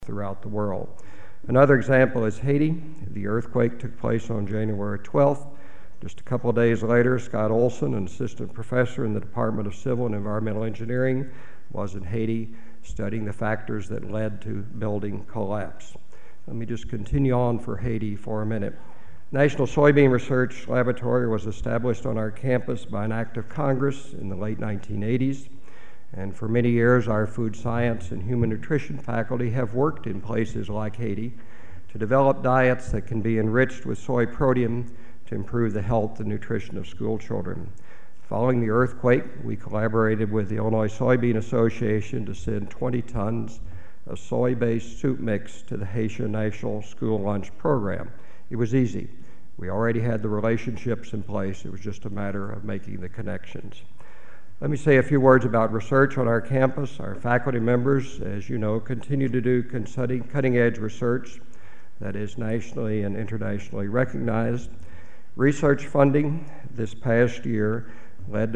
throughout the world. Another example is Haiti. The earthquake took place on January 12th. Just a couple of days later, Scott Olson, an assistant professor in the Department of Civil and Environmental Engineering, was in Haiti studying the factors that led to building collapse. Let me just continue on for Haiti for a minute. National Soybean Research Laboratory was established on our campus by an act of Congress in the late 1980s. And for many years, our food science and human nutrition faculty have worked in places like Haiti to develop diets that can be enriched with soy protein to improve the health and nutrition of school children. Following the earthquake, we collaborated with the Illinois Soybean Association to send 20 tons of soy-based soup mix to the Haitian National School Lunch Program. It was easy. We already had the relationships in place. It was just a matter of making the connections. Let me say a few words about research on our campus. Our faculty members, as you know, continue to do cutting-edge research that is nationally and internationally recognized. Research funding this past year led to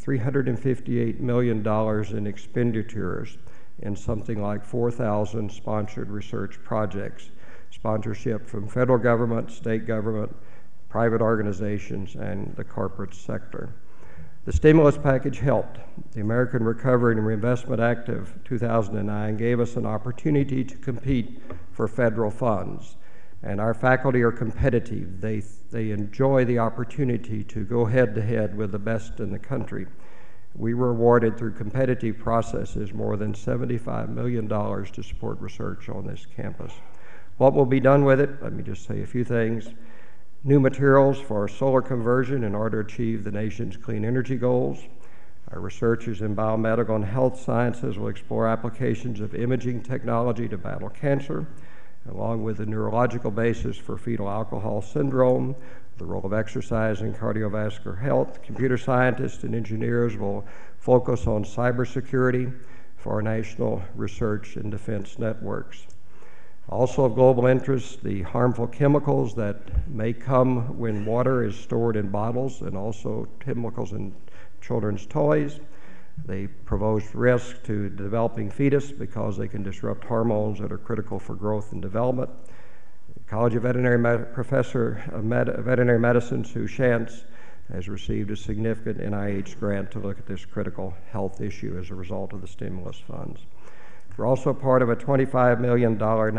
$358 million in expenditures in something like 4,000 sponsored research projects. Sponsorship from federal government, state government, private organizations, and the corporate sector. The stimulus package helped. The American Recovery and Reinvestment Act of 2009 gave us an opportunity to compete for federal funds. And our faculty are competitive. They enjoy the opportunity to go head-to-head with the best in the country. We were awarded through competitive processes more than $75 million to support research on this campus. What will be done with it? Let me just say a few things. New materials for solar conversion in order to achieve the nation's clean energy goals. Our researchers in biomedical and health sciences will explore applications of imaging technology to battle cancer, along with the neurological basis for fetal alcohol syndrome, the role of exercise in cardiovascular health. Computer scientists and engineers will focus on cybersecurity for our national research and defense networks. Also of global interest, the harmful chemicals that may come when water is stored in bottles, and also chemicals in children's toys. They pose risk to the developing fetus because they can disrupt hormones that are critical for growth and development. College of Veterinary Professor of Veterinary Medicine Sue Shantz has received a significant NIH grant to look at this critical health issue as a result of the stimulus funds. We're also part of a $25 million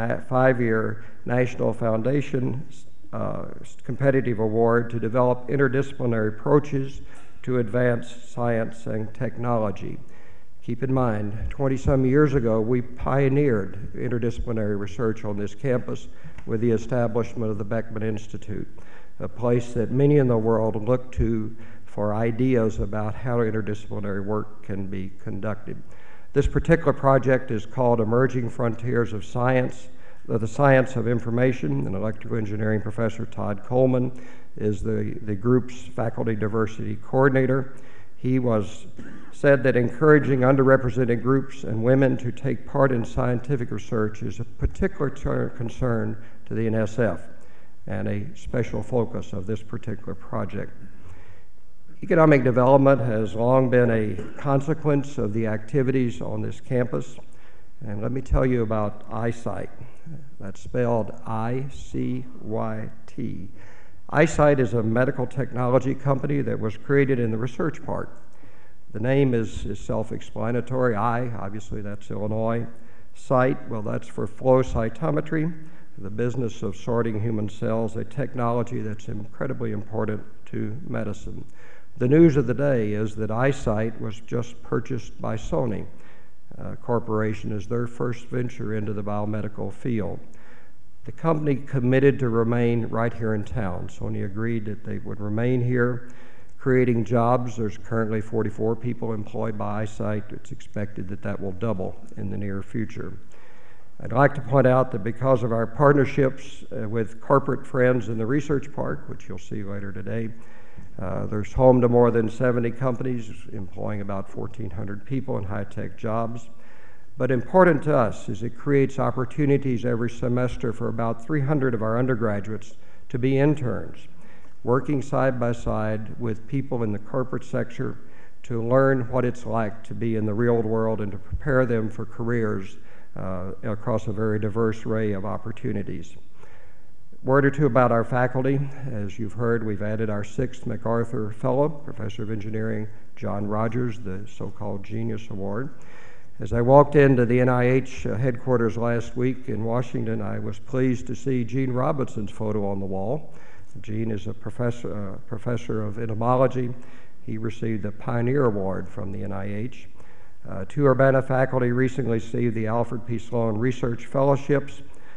5-year National Foundation competitive award to develop interdisciplinary approaches to advance science and technology. Keep in mind, 20-some years ago, we pioneered interdisciplinary research on this campus with the establishment of the Beckman Institute, a place that many in the world look to for ideas about how interdisciplinary work can be conducted. This particular project is called Emerging Frontiers of Science, the Science of Information, and electrical engineering professor Todd Coleman is the group's faculty diversity coordinator. He said that encouraging underrepresented groups and women to take part in scientific research is a particular concern to the NSF and a special focus of this particular project. Economic development has long been a consequence of the activities on this campus. And let me tell you about iCite. That's spelled I-C-Y-T. iCite is a medical technology company that was created in the research part. The name is self-explanatory. Obviously that's Illinois. Cyte, well, that's for flow cytometry, the business of sorting human cells, a technology that's incredibly important to medicine. The news of the day is that iCite was just purchased by Sony Corporation as their first venture into the biomedical field. The company committed to remain right here in town. Sony agreed that they would remain here, creating jobs. There's currently 44 people employed by iCite. It's expected that that will double in the near future. I'd like to point out that because of our partnerships with corporate friends in the research park, which you'll see later today, there's home to more than 70 companies employing about 1,400 people in high-tech jobs. But important to us is it creates opportunities every semester for about 300 of our undergraduates to be interns, working side by side with people in the corporate sector to learn what it's like to be in the real world and to prepare them for careers across a very diverse array of opportunities. Word or two about our faculty. As you've heard, we've added our 6th MacArthur Fellow, Professor of Engineering John Rogers, the so-called Genius Award. As I walked into the NIH headquarters last week in Washington, I was pleased to see Gene Robinson's photo on the wall. Gene is a professor of entomology. He received the Pioneer Award from the NIH. 2 Urbana faculty recently received the Alfred P. Sloan Research Fellowships.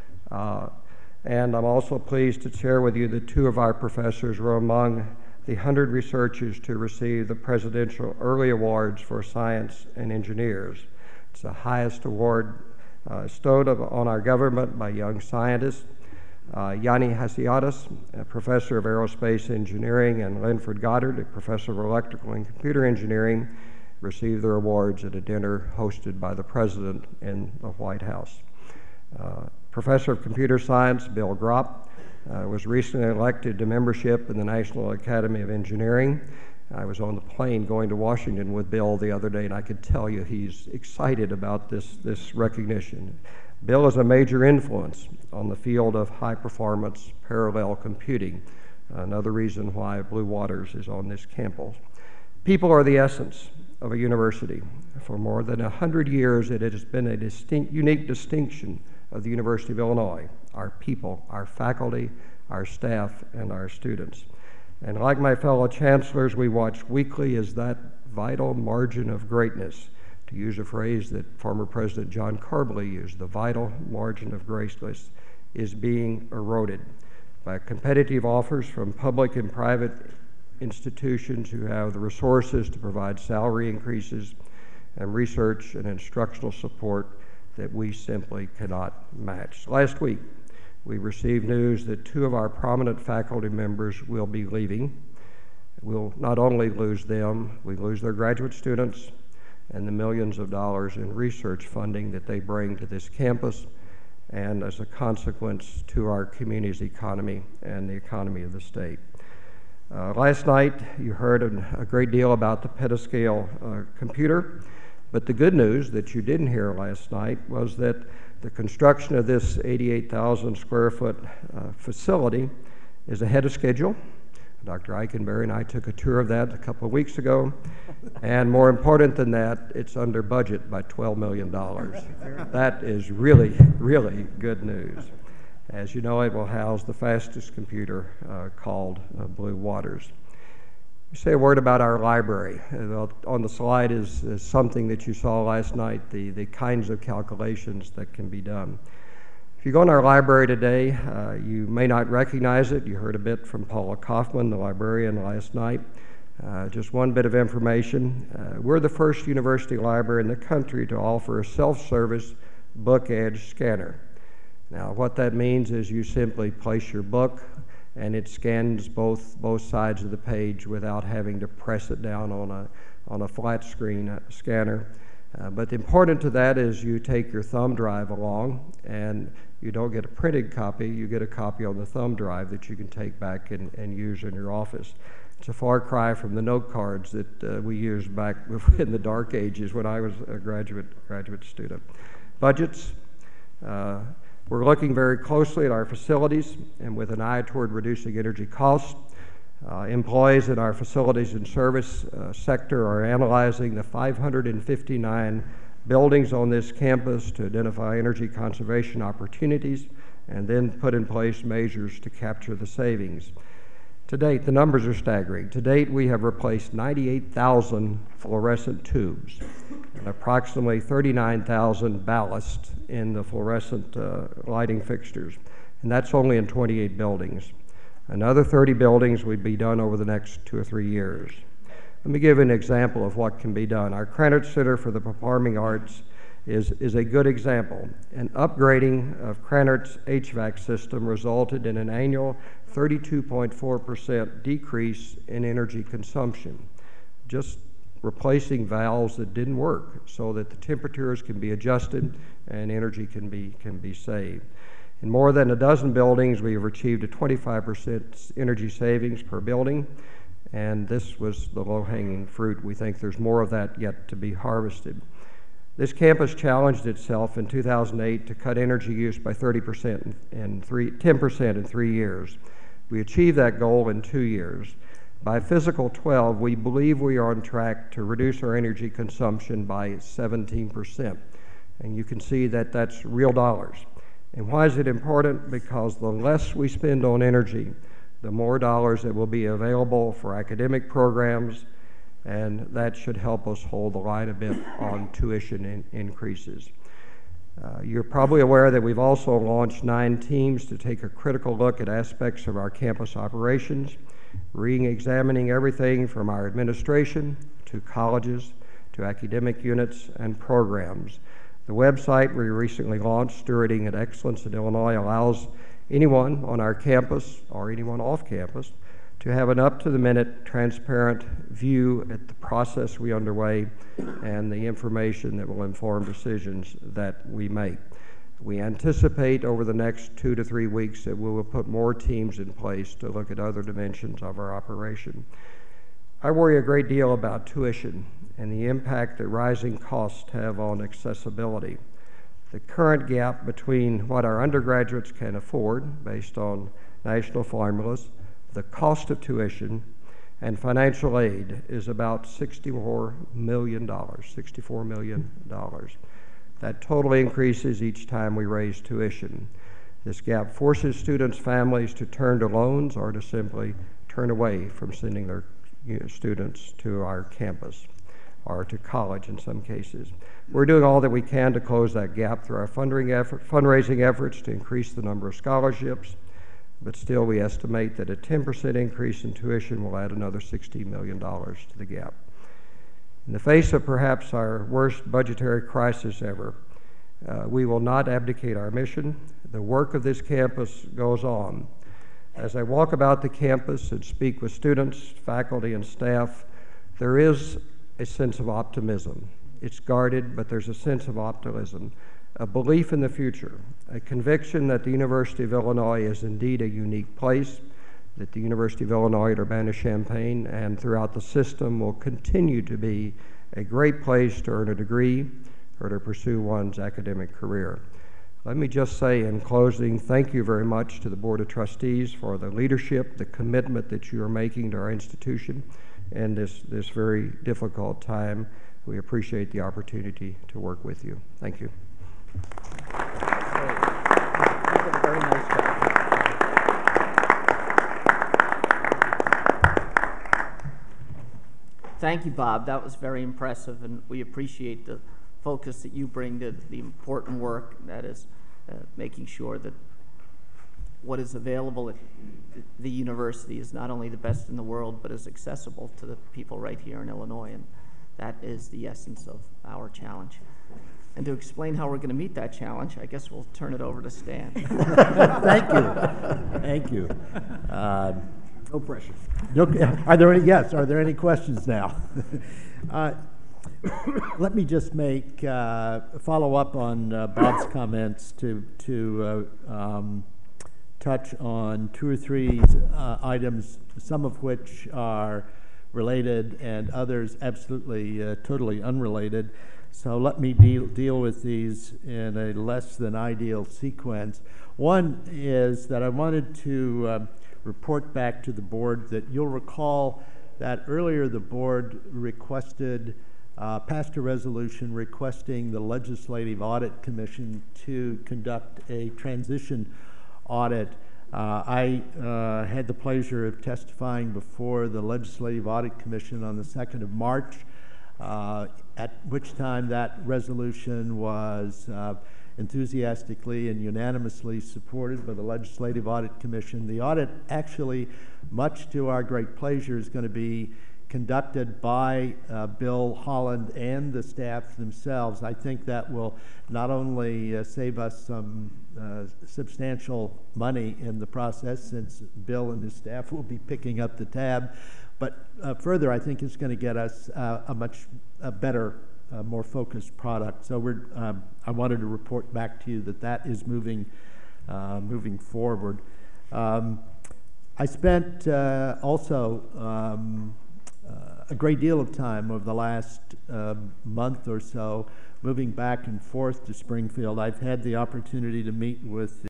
And I'm also pleased to share with you that 2 of our professors were among the 100 researchers to receive the Presidential Early Awards for Science and Engineers. It's the highest award bestowed on our government by young scientists. Yanni Hasiadis, a professor of aerospace engineering, and Linford Goddard, a professor of electrical and computer engineering, received their awards at a dinner hosted by the President in the White House. Professor of Computer Science Bill Gropp was recently elected to membership in the National Academy of Engineering. I was on the plane going to Washington with Bill the other day, and I could tell you he's excited about this recognition. Bill is a major influence on the field of high-performance parallel computing, another reason why Blue Waters is on this campus. People are the essence of a university. For more than 100 years, it has been a unique distinction of the University of Illinois, our people, our faculty, our staff, and our students. And like my fellow chancellors, we watch weekly as that vital margin of greatness, to use a phrase that former President John Carbley used, the vital margin of greatness is being eroded by competitive offers from public and private institutions who have the resources to provide salary increases and research and instructional support that we simply cannot match. Last week, we received news that 2 of our prominent faculty members will be leaving. We'll not only lose them, we lose their graduate students and the millions of dollars in research funding that they bring to this campus, and as a consequence to our community's economy and the economy of the state. Last night, you heard a great deal about the petascale computer, but the good news that you didn't hear last night was that the construction of this 88,000 square foot facility is ahead of schedule. Dr. Eikenberry and I took a tour of that a couple of weeks ago, and more important than that, it's under budget by $12 million. That is really, really good news. As you know, it will house the fastest computer called Blue Waters. Let me say a word about our library. On the slide is something that you saw last night, the kinds of calculations that can be done. If you go in our library today, you may not recognize it. You heard a bit from Paula Kaufman, the librarian, last night. Just one bit of information. We're the first university library in the country to offer a self-service book edge scanner. Now, what that means is you simply place your book and it scans both sides of the page without having to press it down on a flat screen scanner. But important to that is you take your thumb drive along, and you don't get a printed copy, you get a copy on the thumb drive that you can take back and use in your office. It's a far cry from the note cards that we used back in the dark ages when I was a graduate student. Budgets. We're looking very closely at our facilities, and with an eye toward reducing energy costs. Employees in our facilities and service sector are analyzing the 559 buildings on this campus to identify energy conservation opportunities and then put in place measures to capture the savings. To date, the numbers are staggering. To date, we have replaced 98,000 fluorescent tubes and approximately 39,000 ballast in the fluorescent lighting fixtures, and that's only in 28 buildings. Another 30 buildings will be done over the next 2 or 3 years. Let me give you an example of what can be done. Our Krannert Center for the Performing Arts is a good example. An upgrading of Krannert's HVAC system resulted in an annual 32.4% decrease in energy consumption, just replacing valves that didn't work so that the temperatures can be adjusted and energy can be saved. In more than a dozen buildings, we have achieved a 25% energy savings per building, and this was the low-hanging fruit. We think there's more of that yet to be harvested. This campus challenged itself in 2008 to cut energy use by 10% in 3 years. We achieved that goal in 2 years. By fiscal 12, we believe we are on track to reduce our energy consumption by 17%. And you can see that that's real dollars. And why is it important? Because the less we spend on energy, the more dollars that will be available for academic programs, and that should help us hold the line a bit on tuition increases. You're probably aware that we've also launched 9 teams to take a critical look at aspects of our campus operations, re-examining everything from our administration to colleges to academic units and programs. The website we recently launched, Stewarding at Excellence in Illinois, allows anyone on our campus or anyone off campus to have an up-to-the-minute, transparent view at the process we underway and the information that will inform decisions that we make. We anticipate over the next 2 to 3 weeks that we will put more teams in place to look at other dimensions of our operation. I worry a great deal about tuition and the impact that rising costs have on accessibility. The current gap between what our undergraduates can afford based on national formulas, the cost of tuition, and financial aid is about $64 million. That total increases each time we raise tuition. This gap forces students' families to turn to loans or to simply turn away from sending their students to our campus or to college in some cases. We're doing all that we can to close that gap through our fundraising efforts to increase the number of scholarships, but still we estimate that a 10% increase in tuition will add another $60 million to the gap. In the face of perhaps our worst budgetary crisis ever, we will not abdicate our mission. The work of this campus goes on. As I walk about the campus and speak with students, faculty, and staff, there is a sense of optimism. It's guarded, but there's a sense of optimism, a belief in the future, a conviction that the University of Illinois is indeed a unique place, that the University of Illinois at Urbana-Champaign and throughout the system will continue to be a great place to earn a degree or to pursue one's academic career. Let me just say in closing, thank you very much to the Board of Trustees for the leadership, the commitment that you are making to our institution in this very difficult time. We appreciate the opportunity to work with you. Thank you. Very nice job. Thank you, Bob. That was very impressive, and we appreciate the focus that you bring to the important work that is making sure that what is available at the university is not only the best in the world, but is accessible to the people right here in Illinois, and that is the essence of our challenge. And to explain how we're going to meet that challenge, I guess we'll turn it over to Stan. Thank you. Thank you. No pressure. Are there any questions now? Let me just make follow up on Bob's comments to touch on 2 or 3 items, some of which are related and others absolutely totally unrelated. So let me deal with these in a less than ideal sequence. One is that I wanted to report back to the board that you'll recall that earlier the board requested, passed a resolution requesting the Legislative Audit Commission to conduct a transition audit. I had the pleasure of testifying before the Legislative Audit Commission on the 2nd of March, at which time that resolution was enthusiastically and unanimously supported by the Legislative Audit Commission. The audit actually, much to our great pleasure, is going to be conducted by Bill Holland and the staff themselves. I think that will not only save us some substantial money in the process, since Bill and his staff will be picking up the tab, but further, I think it's going to get us a much better, more focused product. So I wanted to report back to you that that is moving forward. I spent also a great deal of time over the last month or so moving back and forth to Springfield. I've had the opportunity to meet with